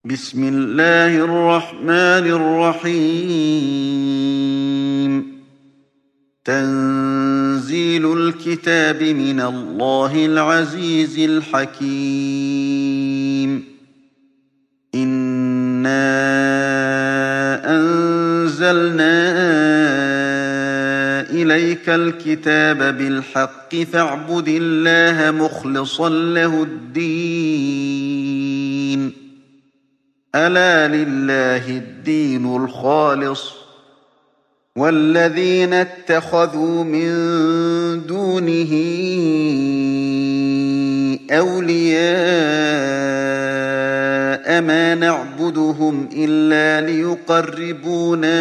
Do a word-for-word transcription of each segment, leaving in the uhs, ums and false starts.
بسم الله الرحمن الرحيم تنزيل الكتاب من الله العزيز الحكيم إنا أنزلنا إليك الكتاب بالحق فاعبد الله مخلصا له الدين ألا لله الدين الخالص والذين اتخذوا من دونه أولياء ما نعبدهم إلا ليقربونا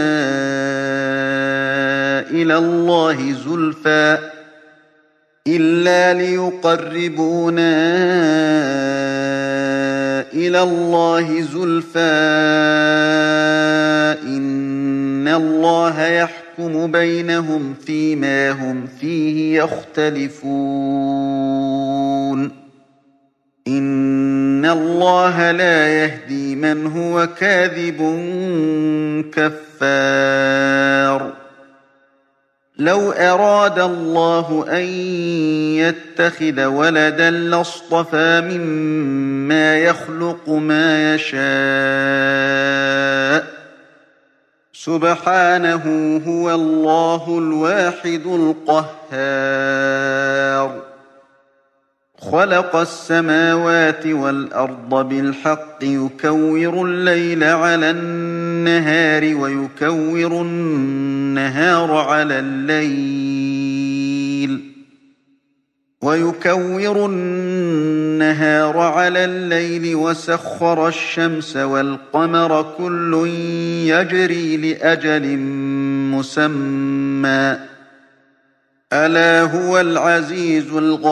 إلى الله زلفى إلا ليقربونا إلى الله زلفى إن الله يحكم بينهم فيما هم فيه يختلفون إن الله لا يهدي من هو كاذب كفار لو أراد الله أن يتخذ ولدا لاصطفى مما يخلق ما يشاء سبحانه هو الله الواحد القهار خلق السماوات والأرض بالحق يكور الليل على النهار ويكور النهار على الليل ويكور النهار على الليل وسخر الشمس والقمر كل يجري لأجل مسمى ألا هو العزيز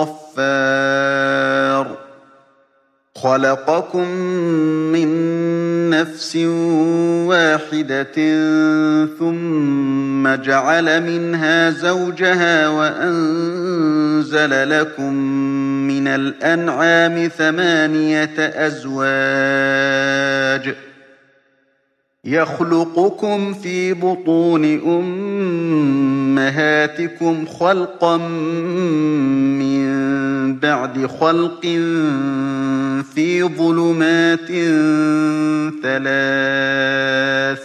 الغفار خلقكم من نفس واحدة ثم جعل منها زوجها وأنزل لكم من الأنعام ثمانية أزواج يخلقكم في بطون أمهاتكم خلقا من بعد خلق في ظلمات ثلاث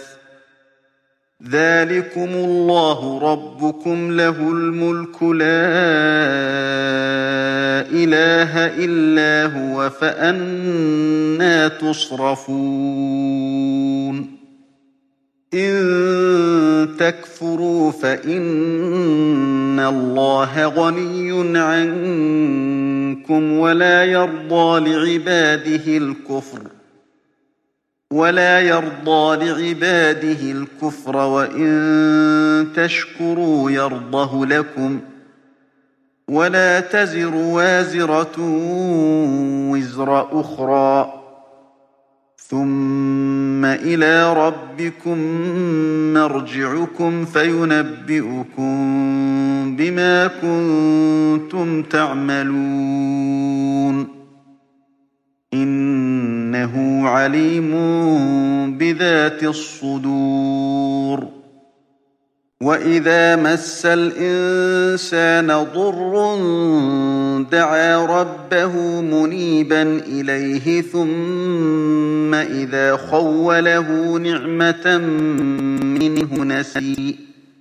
ذلكم الله ربكم له الملك لا إله إلا هو فأنى تصرفون إن تكفروا فإن الله غني عنكم ولا يرضى لعباده الكفر ولا يرضى لعباده الكفر وإن تشكروا يرضه لكم ولا تزر وازرة وزر أخرى ثم إلى ربكم مرجعكم فينبئكم بما كنتم تعملون إنه عليم بذات الصدور وإذا مس الإنسان ضر دعا ربه منيبا إليه ثم إذا خوله نعمة منه نسي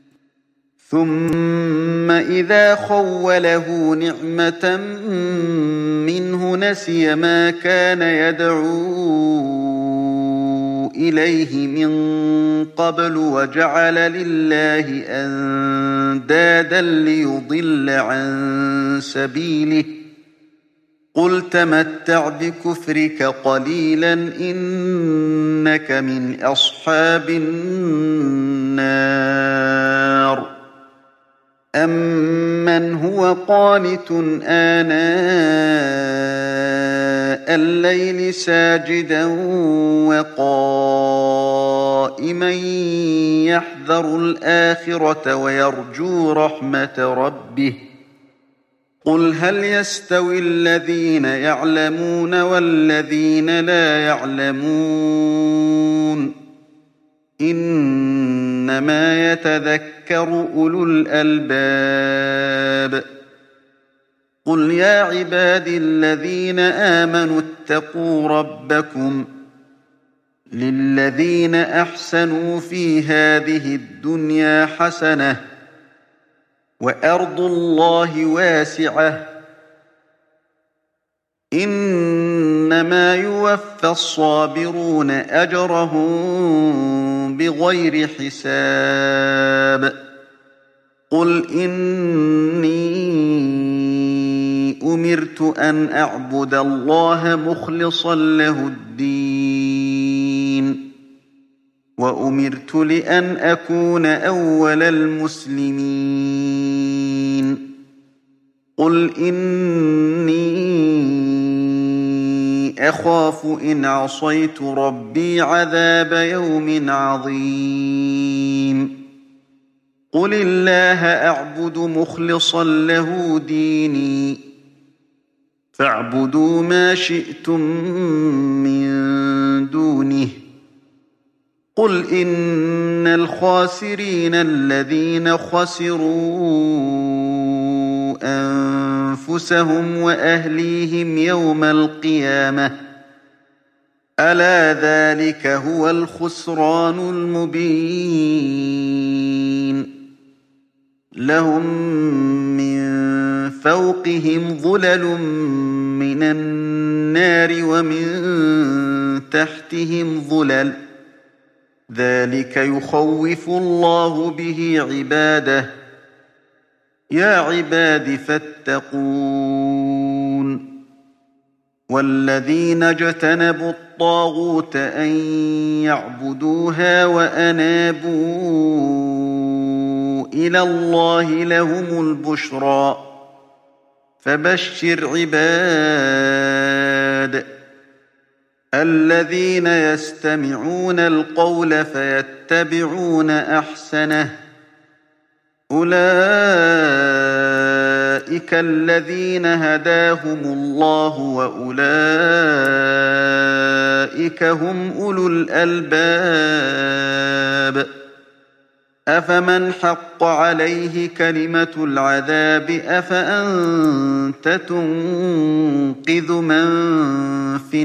ثم إذا خوله نعمة منه نسي ما كان يدعو إليه من قبل وجعل لله أندادا ليضل عن سبيله قل تمتع بكفرك قليلا إنك من أصحاب النار أمن هو قانت آناء الليل ساجدا وقائما يحذر الآخرة ويرجو رحمة ربه قل هل يستوي الذين يعلمون والذين لا يعلمون إنما يتذكر أولو الألباب قل يا عبادي الذين آمنوا اتقوا ربكم للذين أحسنوا في هذه الدنيا حسنة وأرض الله واسعة إنما يوفى الصابرون أجرهم بغير حساب قل إني أمرت أن أعبد الله مخلصا له الدين وأمرت لأن أكون أول المسلمين قل إني أخاف إن عصيت ربي عذاب يوم عظيم قل الله أعبد مخلصا له ديني فاعبدوا ما شئتم من دونه قل إن الخاسرين الذين خسروا أنفسهم وأهليهم يوم القيامة ألا ذلك هو الخسران المبين لهم من فوقهم ظلل من النار ومن تحتهم ظلل ذلك يخوف الله به عباده يا عباد فاتقون والذين اجتنبوا الطاغوت أن يعبدوها وأنابوا إلى الله لهم البشرى فبشر عباد الذين يستمعون القول فيتبعون أحسنه أولئك الذين هداهم الله وأولئك هم أولو الألباب أفمن حق عليه كلمة العذاب أفأنت تنقذ من في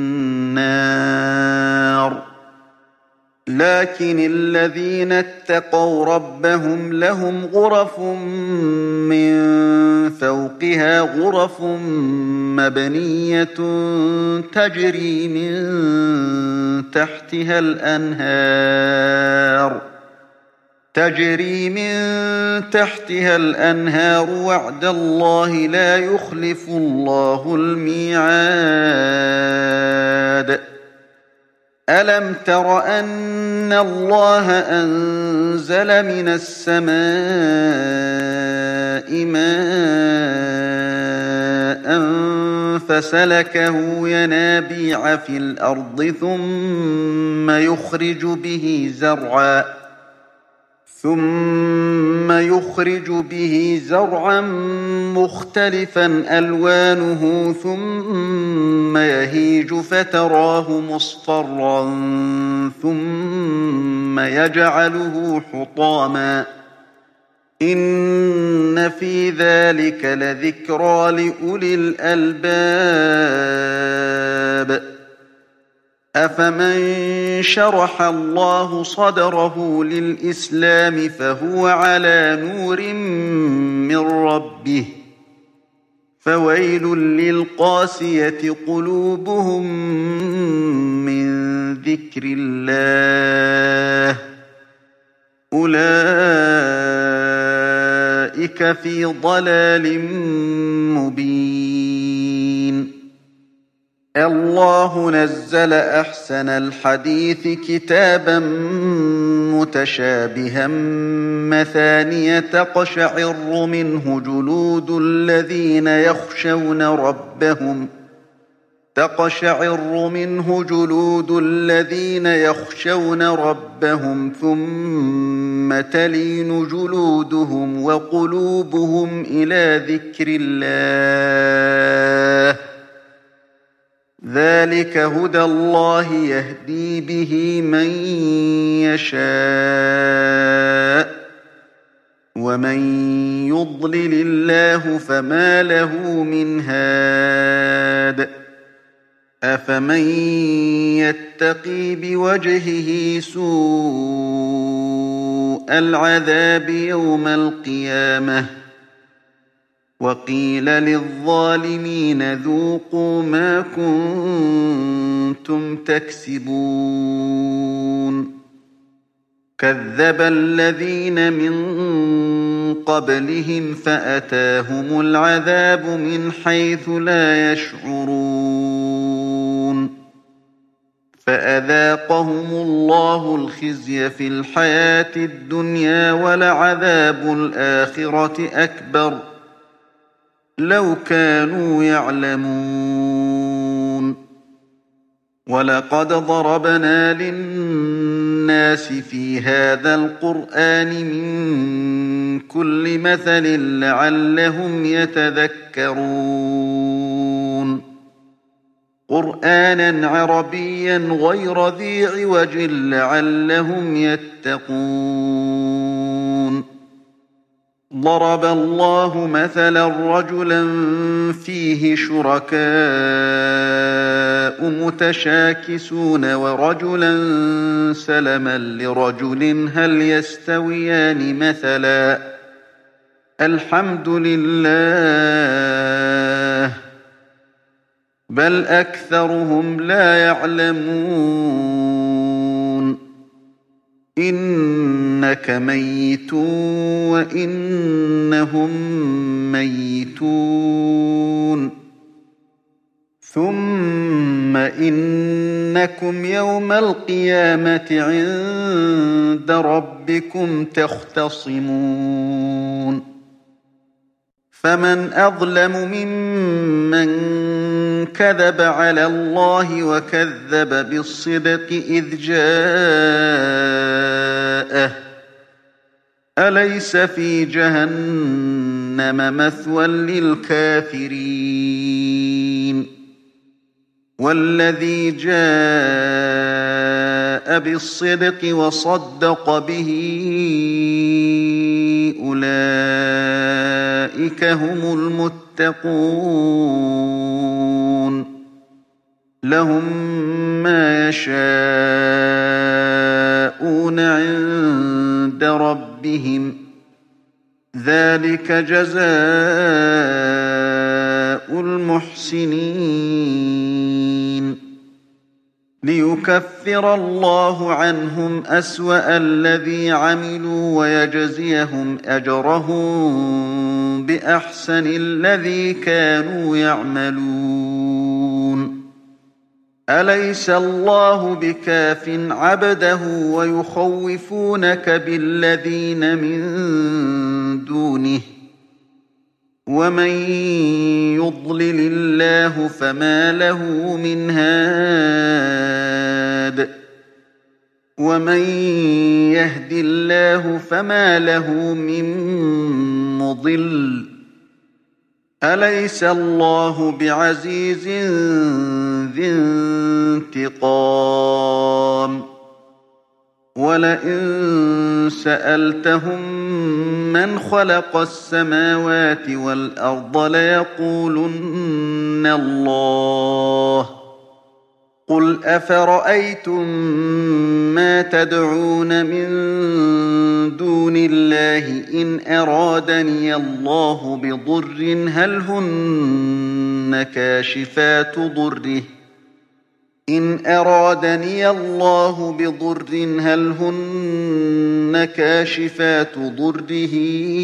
النار لكن الذين اتقوا ربهم لهم غرف من فوقها غرف مبنية تجري من تحتها الأنهار تجري من تحتها الأنهار وعد الله لا يخلف الله الميعاد ألم تر أن الله أنزل من السماء ماء فسلكه ينابيع في الأرض ثم يخرج به زرعا ثم يخرج به زرعا مختلفا ألوانه ثم يهيج فتراه مصفرا ثم يجعله حطاما إن في ذلك لذكرى لأولي الألباب أفمن شرح الله صدره للإسلام فهو على نور من ربه فويل للقاسية قلوبهم من ذكر الله أولئك في ضلال مبين الله نزل أحسن الحديث كتابا متشابها مثانية تقشعر منه جلود الذين يخشون ربهم تقشعر منه جلود الذين يخشون ربهم ثم تلين جلودهم وقلوبهم إلى ذكر الله ذلك هدى الله يهدي به من يشاء ومن يضلل الله فما له من هاد أفمن يتقي بوجهه سوء العذاب يوم القيامة وقيل للظالمين ذوقوا ما كنتم تكسبون كذب الذين من قبلهم فأتاهم العذاب من حيث لا يشعرون فأذاقهم الله الخزي في الحياة الدنيا ولعذاب الآخرة أكبر لو كانوا يعلمون ولقد ضربنا للناس في هذا القرآن من كل مثل لعلهم يتذكرون قرآنا عربيا غير ذي عوج لعلهم يتقون ضرب الله مثلا رجلا فيه شركاء متشاكسون ورجلا سلما لرجل هل يستويان مثلا الحمد لله بل أكثرهم لا يعلمون إنك ميت وإنهم ميتون ثم إنكم يوم القيامة عند ربكم تختصمون فمن أظلم ممن كذب على الله وكذب بالصدق إذ جاءه أليس في جهنم مثوى للكافرين والذي جاء بالصدق وصدق به أولئك هم المتقون لهم ما يشاءون عند ربهم ذلك جزاء المحسنين ليكفر الله عنهم أسوأ الذي عملوا ويجزيهم أجرهم بأحسن الذي كانوا يعملون أليس الله بكاف عبده ويخوفونك بالذين من دونه ومن يضلل الله فما له من هاد ومن يهد الله فما له من مضل أليس الله بعزيز ذي انتقام ولئن سألتهم من خلق السماوات والأرض ليقولن الله قل أفرأيتم ما تدعون من دون الله إن أرادني الله بضر هل هن كاشفات ضره إن أرادني الله بضر هل هن كاشفات ضره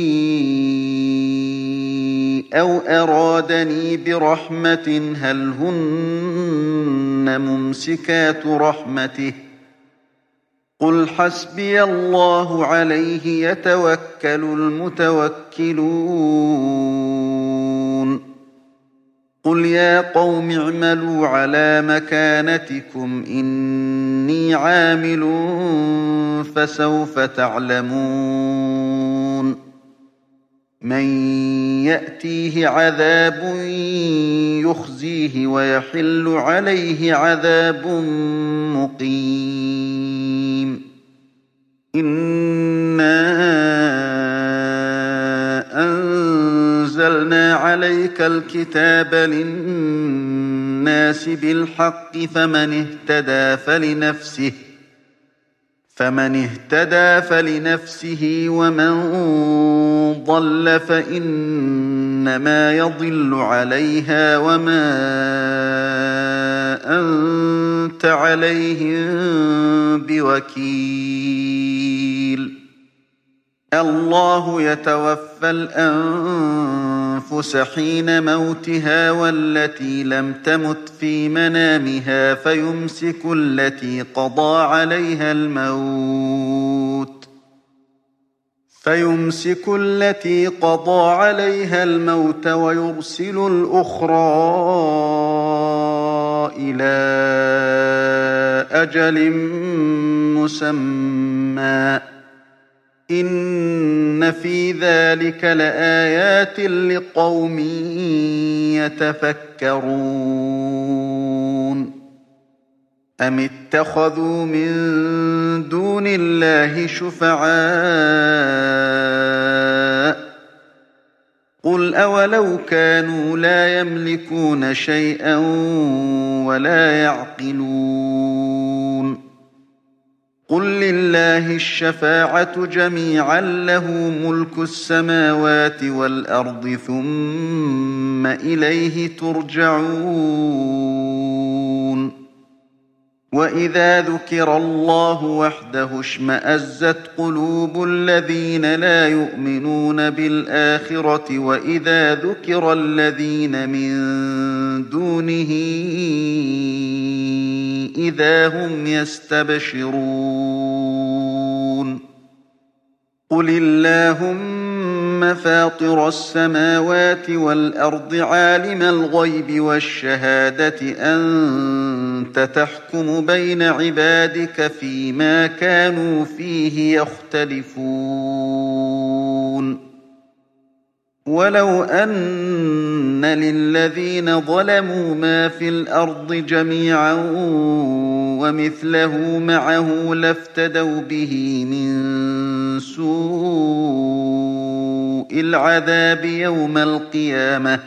أو أرادني برحمة هل هن ممسكات رحمته قل حسبي الله عليه يتوكل المتوكلون قُلْ يَا قَوْمِ اعْمَلُوا عَلَىٰ مَكَانَتِكُمْ إِنِّي عَامِلٌ فَسَوْفَ تَعْلَمُونَ مَن يَأْتِيهِ عَذَابٌ يُخْزِيهِ وَيَحِلُّ عَلَيْهِ عَذَابٌ مُّقِيمٌ إِنَّا أَنزَلْنَا عَلَيْكَ الْكِتَابَ لِلنَّاسِ بِالْحَقِّ فَمَنِ اهْتَدَىٰ فَلِنَفْسِهِ فمن اهتدى فلنفسه ومن ضل فإنما يضل عليها وما أنت عليهم بوكيل الله يتوفى الأنفس حين موتها والتي لم تمت في منامها فيمسك التي قضى عليها الموت فيمسك التي قضى عليها الموت ويرسل الأخرى إلى أجل مسمى إن في ذلك لآيات لقوم يتفكرون أم اتخذوا من دون الله شفعاء قل أولو كانوا لا يملكون شيئا ولا يعقلون قل لله الشفاعة جميعا له ملك السماوات والأرض ثم إليه ترجعون وإذا ذكر الله وحده اشمأزت قلوب الذين لا يؤمنون بالآخرة وإذا ذكر الذين من دونه إذا هم يستبشرون قل اللهم فاطر السماوات والأرض عالم الغيب والشهادة أنت تحكم بين عبادك فيما كانوا فيه يختلفون ولو أن للذين ظلموا ما في الأرض جميعا ومثله معه لافتدوا به من سوء العذاب يوم القيامة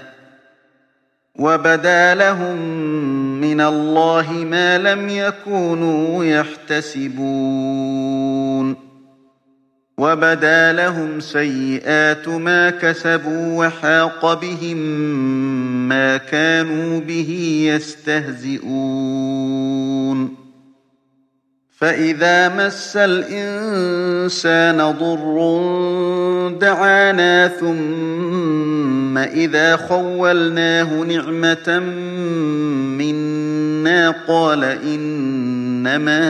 وبدا لهم من الله ما لم يكونوا يحتسبون وبدا لهم سيئات ما كسبوا وحاق بهم ما كانوا به يستهزئون فإذا مس الإنسان ضر دعانا ثم إذا خولناه نعمة منا قال إنما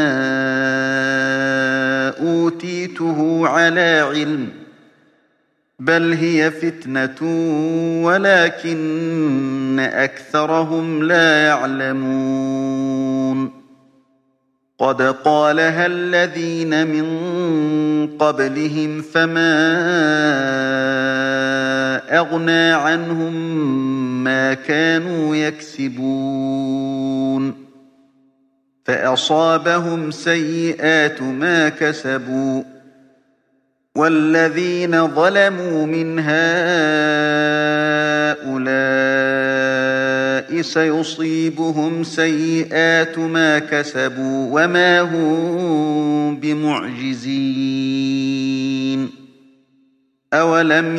أوتيته على علم بل هي فتنة ولكن أكثرهم لا يعلمون قد قالها الذين من قبلهم فما أغنى عنهم ما كانوا يكسبون فأصابهم سيئات ما كسبوا والذين ظلموا من هؤلاء سيصيبهم سيئات ما كسبوا وما هم بمعجزين أولم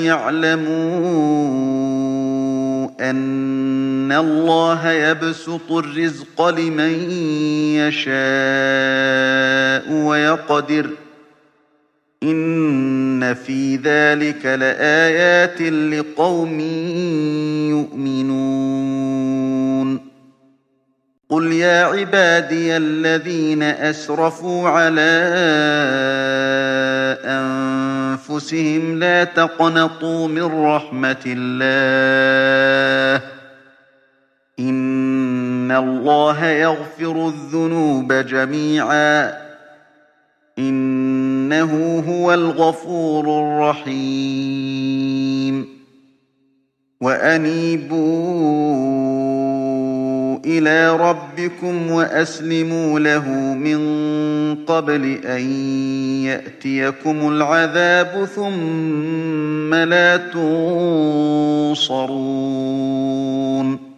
يعلموا أن الله يبسط الرزق لمن يشاء ويقدر إن في ذلك لآيات لقوم يؤمنون قل يا عبادي الذين أسرفوا على أنفسهم لا تقنطوا من رحمة الله اللَّهَ يَغْفِرُ الذُّنُوبَ جَمِيعًا ۚ إِنَّهُ هُوَ الْغَفُورُ الرَّحِيمُ وَأَنِيبُوا إِلَىٰ رَبِّكُمْ وَأَسْلِمُوا لَهُ مِن قَبْلِ أَن يَأْتِيَكُمُ الْعَذَابُ ثُمَّ لَا تُنصَرُونَ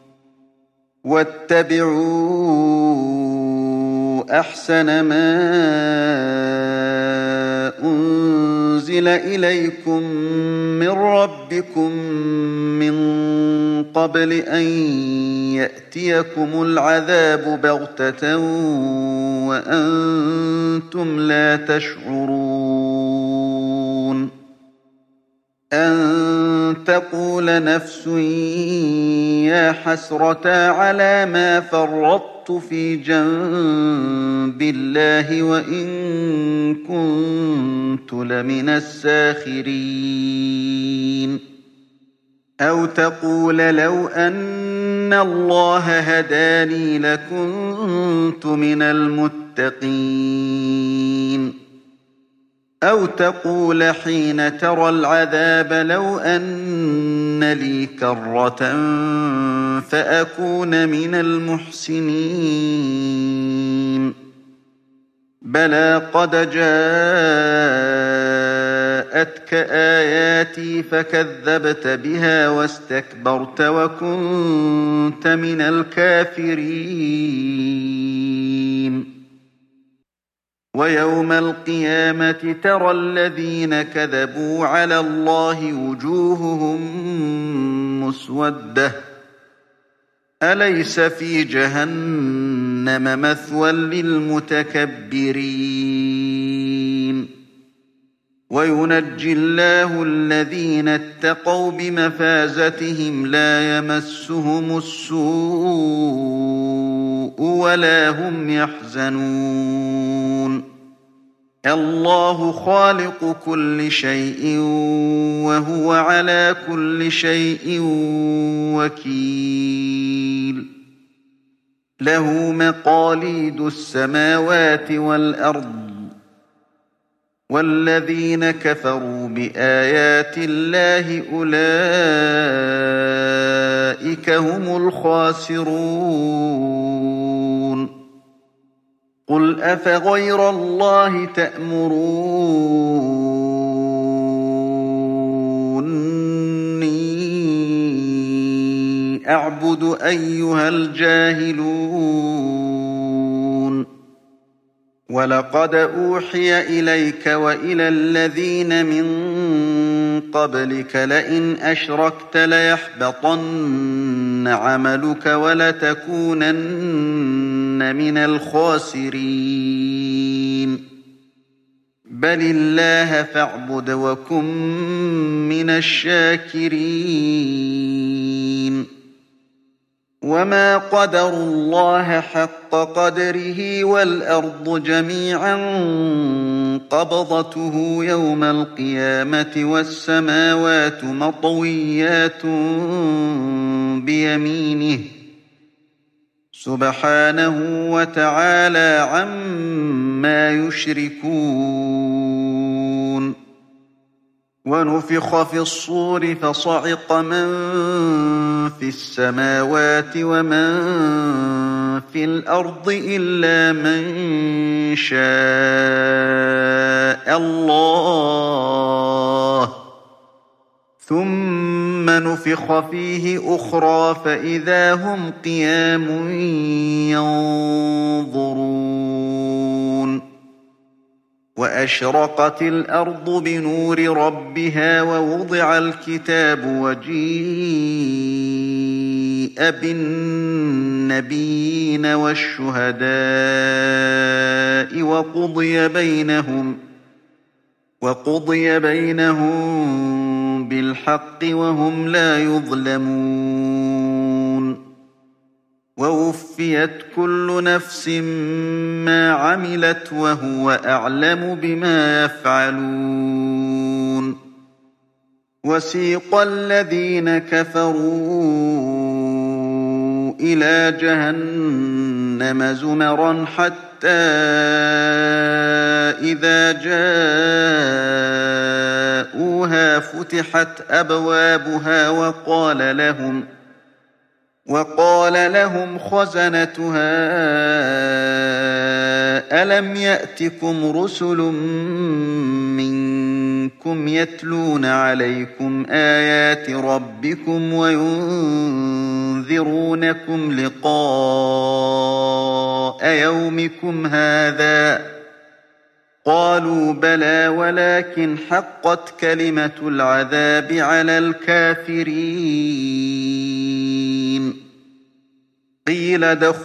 وَاتَّبِعُوا أَحْسَنَ مَا أُنزِلَ إِلَيْكُم مِّن رَّبِّكُم مِّن قَبْلِ أَن يَأْتِيَكُمُ الْعَذَابُ بَغْتَةً وَأَنتُمْ لَا تَشْعُرُونَ أَن تَقُولَ نَفْسٌ يَا حَسْرَتَا عَلَىٰ مَا فَرَّطتُ فِي جَنبِ اللَّهِ وَإِن كُنتُ لَمِنَ السَّاخِرِينَ أَوْ تَقُولَ لَوْ أَنَّ اللَّهَ هَدَانِي لَكُنتُ مِنَ الْمُتَّقِينَ أَوْ تَقُولَ حِينَ تَرَى الْعَذَابَ لَوْ أَنَّ لِي كَرَّةً فَأَكُونَ مِنَ الْمُحْسِنِينَ بَلَىٰ قَدْ جَاءَتْكَ آيَاتِي فَكَذَّبْتَ بِهَا وَاسْتَكْبَرْتَ وَكُنتَ مِنَ الْكَافِرِينَ وَيَوْمَ الْقِيَامَةِ تَرَى الَّذِينَ كَذَبُوا عَلَى اللَّهِ وُجُوهُهُم مُّسْوَدَّةٌ أَلَيْسَ فِي جَهَنَّمَ مَثْوًى لِّلْمُتَكَبِّرِينَ وَيُنَجِّي اللَّهُ الَّذِينَ اتَّقَوْا بِمَفَازَتِهِمْ لَا يَمَسُّهُمُ السُّوءُ وَلَا هُمْ يَحْزَنُونَ اللَّهُ خَالِقُ كُلِّ شَيْءٍ وَهُوَ عَلَىٰ كُلِّ شَيْءٍ وَكِيلٌ لَّهُ مَقَالِيدُ السَّمَاوَاتِ وَالْأَرْضِ وَالَّذِينَ كَفَرُوا بِآيَاتِ اللَّهِ أُولَٰئِكَ هُمُ الْخَاسِرُونَ قُلْ أَفَغَيْرَ اللَّهِ تَأْمُرُونِّي أَعْبُدُ أَيُّهَا الْجَاهِلُونَ وَلَقَدْ أُوحِيَ إِلَيْكَ وَإِلَى الَّذِينَ مِن قَبْلِكَ لَئِنْ أَشْرَكْتَ لَيَحْبَطَنَّ عَمَلُكَ وَلَتَكُونَنَّ مِنَ الْخَاسِرِينَ بَلِ اللَّهَ فَاعْبُدْ وَكُن مِّنَ الشَّاكِرِينَ وَمَا قَدَرُوا اللَّهَ حَقَّ قَدْرِهِ وَالْأَرْضُ جَمِيعًا قَبْضَتُهُ يَوْمَ الْقِيَامَةِ وَالسَّمَاوَاتُ مَطْوِيَّاتٌ بِيَمِينِهِ سُبْحَانَهُ وَتَعَالَىٰ عَمَّا يُشْرِكُونَ وَنُفِخَ فِي الصُّورِ فَصَعِقَ مَن فِي السَّمَاوَاتِ وَمَن فِي الْأَرْضِ إِلَّا مَن شَاءَ اللَّهُ ثُمَّ نُفِخَ فِيهِ أُخْرَىٰ فَإِذَا هُمْ قِيَامٌ يَنظُرُونَ وَأَشْرَقَتِ الْأَرْضُ بِنُورِ رَبِّهَا وَوُضِعَ الْكِتَابُ وَجِيءَ بِالنَّبِيِّينَ وَالشُّهَدَاءِ وَقُضِيَ بَيْنَهُمْ وَقُضِيَ بَيْنَهُم بِالْحَقِّ وَهُمْ لَا يُظْلَمُونَ وَوُفِّيَتْ كُلُّ نَفْسٍ مَّا عَمِلَتْ وَهُوَ أَعْلَمُ بِمَا يَفْعَلُونَ وَسِيقَ الَّذِينَ كَفَرُوا إلى جهنم زمرا حتى إذا جاءوها فتحت أبوابها وقال لهم وقال لهم خزنتها ألم يأتكم رسل منكم يتلون عليكم آيات ربكم وينذرونكم لقاء يومكم هذا قالوا بلى ولكن حقت كلمة العذاب على الكافرين قيل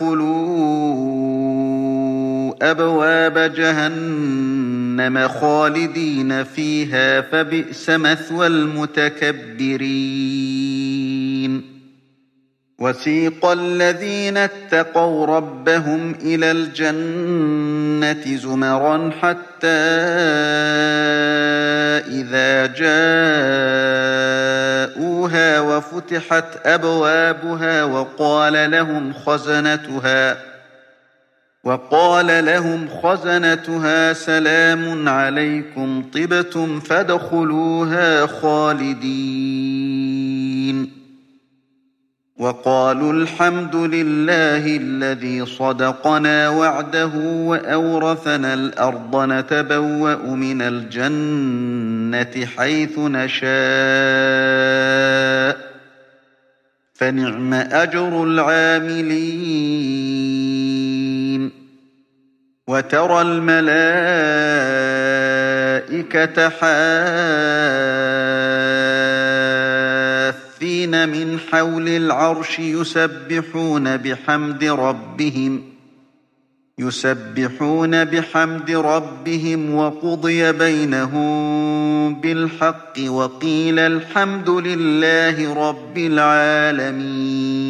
ادخلوا أبواب جهنم خالدين فيها فبئس مثوى المتكبرين وسيق الذين اتقوا ربهم إلى الجنة زمرا حتى إذا جاءوها وفتحت أبوابها وقال لهم خزنتها وقال لهم خزنتها سلام عليكم طبتم فادخلوها خالدين وقالوا الحمد لله الذي صدقنا وعده وأورثنا الأرض نتبوأ من الجنة حيث نشاء فنعم أجر العاملين وترى الملائكة حافين من حول العرش يسبحون بحمد ربهم يسبحون بحمد ربهم وقضي بينهم بالحق وقيل الحمد لله رب العالمين